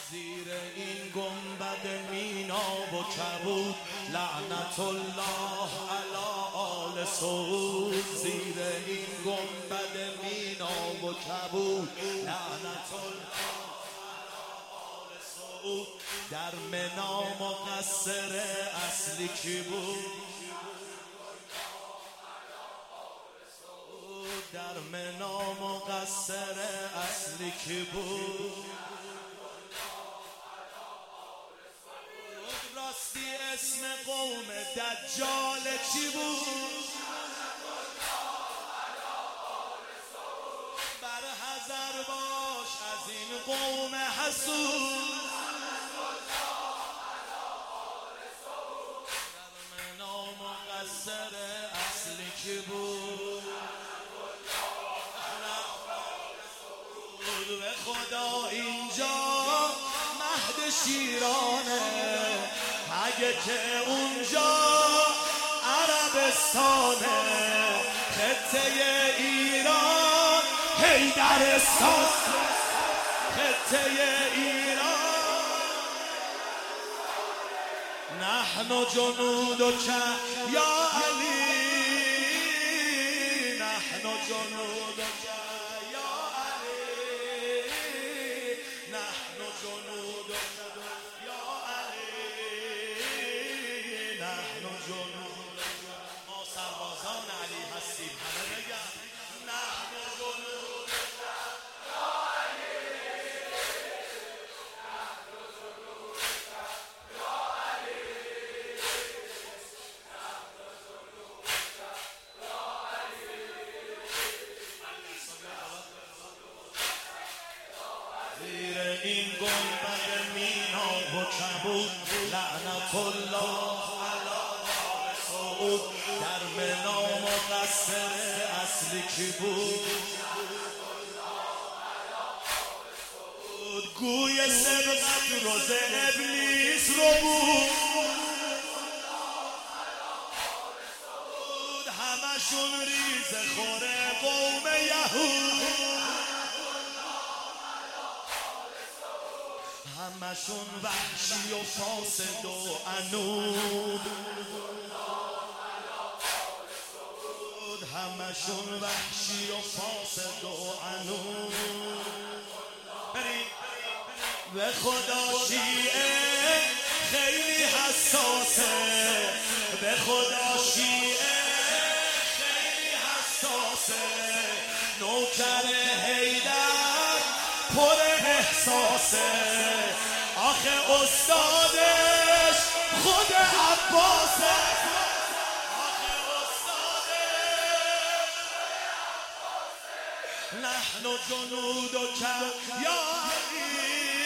زیر این گنبد مینا و کبود لعنت الله علی آل سعود. زیر این گنبد مینا و کبود لعنت الله علی آل سعود. در منا مقصر اصلی کی بود؟ در منا مقصر اصلی کی بود؟ راستی اسم قوم دجال چی بود؟ بر حذر باش از این قوم حسود. در منا مقصر اصلی کی بود؟ به خدا اینجا مهد شیرانه، اگه که اونجا عربستانه، خطه ایران حیدرستان، خطه ایران. نحن جنودک یا علی، نحن جنودک یا علی، نحن جنودک یا علی، نحن جنودک. ما سربازان علی هستیم، همه بگن نحن جنودک یا علی، نحن جنودک یا علی، نحن جنودک یا علی. زیر این گنبد مینا و کبود لعنت الله علی آل سعود. در منا مقصر اصلی کی بود؟ گوی سبقت روز ابلیس رو بود، همشون ریز خوره قوم یهود، همشون وحشی و فاسد و عنود، همشون وحشی و فاسد و عنود. به خدا شیعه خیلی حساسه، به خدا شیعه خیلی حساسه، نوکر حیدر پر احساسه، آخه استادش خود عباسه، آخه استادش. نحن جنودک یا علی،